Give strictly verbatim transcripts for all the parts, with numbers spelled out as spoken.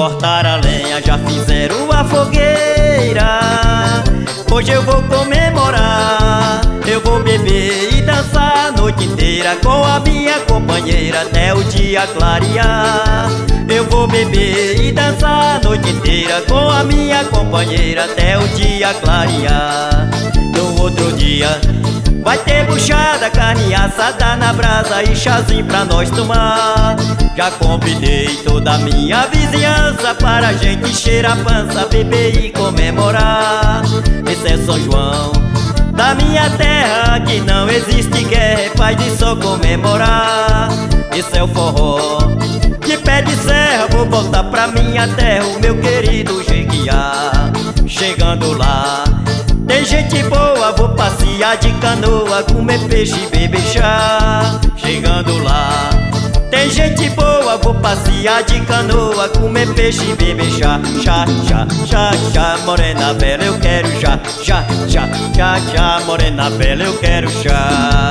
Cortaram a lenha, já fizeram a fogueira. Hoje eu vou comemorar, eu vou beber e dançar a noite inteira com a minha companheira até o dia clarear. Eu vou beber e dançar a noite inteira com a minha companheira até o dia clarear. No outro dia vai ter buchada, carne assada na brasa e chazinho pra nós tomar. Já convidei toda a minha vizinhança para a gente encher a pança, beber e comemorar. Esse é São João da minha terra, que não existe guerra, é paz e só comemorar. Esse é o forró de pé de serra, vou voltar pra minha terra, o meu querido Jequiá. Chegando lá tem gente boa, vou passear de canoa, comer peixe e beber chá. Chegando lá tem gente boa, vou passear de canoa, comer peixe e beber chá. Chá, chá, chá, chá, morena bela, eu quero chá. Chá, chá, chá, chá, morena bela, eu quero chá.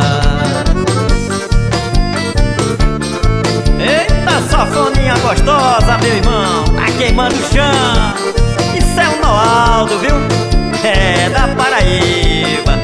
Eita, sanfoninha gostosa, meu irmão, tá queimando o chão. Isso é o Noaldo, viu? É da Paraíba.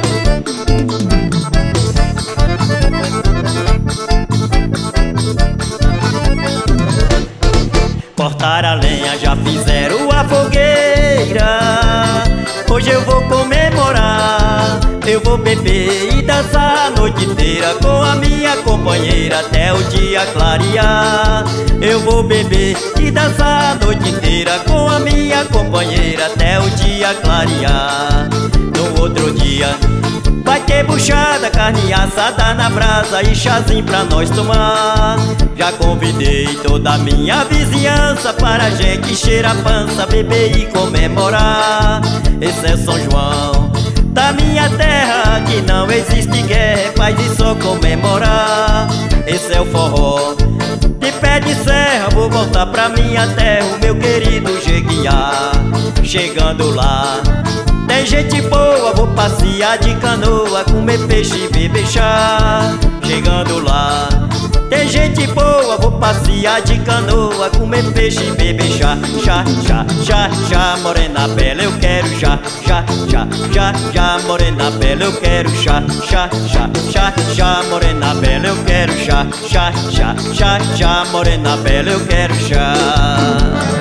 Cortaram a lenha, já fizeram a fogueira. Hoje eu vou comemorar, eu vou beber e dançar a noite inteira com a minha companheira até o dia clarear. Eu vou beber e dançar a noite inteira com a minha companheira até o dia clarear. No outro dia vai ter buchada, carne assada na brasa e chazinho pra nós tomar. Já convidei toda a minha vizinhança para a gente encher a pança, beber e comemorar. Esse é São João da minha terra, que não existe guerra, é paz e só comemorar. Esse é o forró de pé de serra, vou voltar pra minha terra, o meu querido Jequiá. Chegando lá tem gente boa, vou passear de canoa, comer peixe e beber chá. Chegando lá tem gente boa, vou passear de canoa, comer peixe e beber chá. Chá, chá, chá, chá, morena bela, eu quero chá. Chá, chá, chá, chá, morena bela, eu quero chá. Chá, chá, chá, chá, morena bela, eu quero chá. Chá, chá, chá, chá, morena bela, eu quero chá.